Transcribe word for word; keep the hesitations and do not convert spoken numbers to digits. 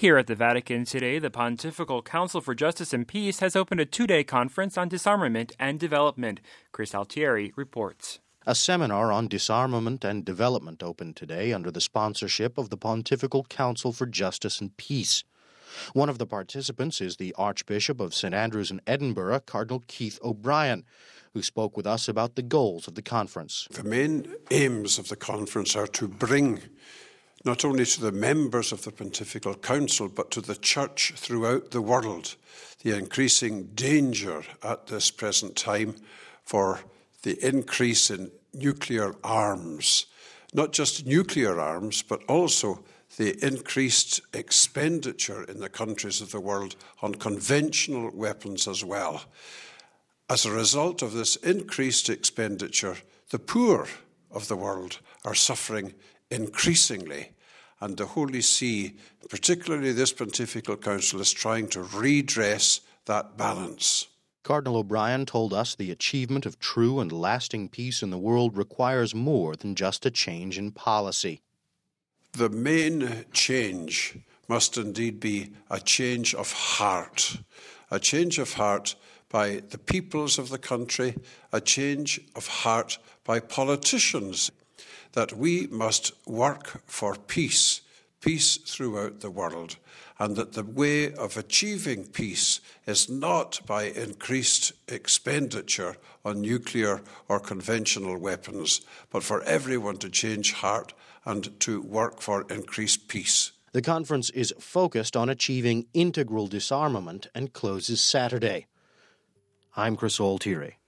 Here at the Vatican today, the Pontifical Council for Justice and Peace has opened a two-day conference on disarmament and development. Chris Altieri reports. A seminar on disarmament and development opened today under the sponsorship of the Pontifical Council for Justice and Peace. One of the participants is the Archbishop of Saint Andrews in Edinburgh, Cardinal Keith O'Brien, who spoke with us about the goals of the conference. The main aims of the conference are to bring not only to the members of the Pontifical Council, but to the Church throughout the world, the increasing danger at this present time for the increase in nuclear arms. Not just nuclear arms, but also the increased expenditure in the countries of the world on conventional weapons as well. As a result of this increased expenditure, the poor of the world are suffering increasingly, and the Holy See, particularly this Pontifical Council, is trying to redress that balance. Cardinal O'Brien told us the achievement of true and lasting peace in the world requires more than just a change in policy. The main change must indeed be a change of heart, a change of heart by the peoples of the country, a change of heart by politicians, that we must work for peace, peace throughout the world, and that the way of achieving peace is not by increased expenditure on nuclear or conventional weapons, but for everyone to change heart and to work for increased peace. The conference is focused on achieving integral disarmament and closes Saturday. I'm Chris Altieri.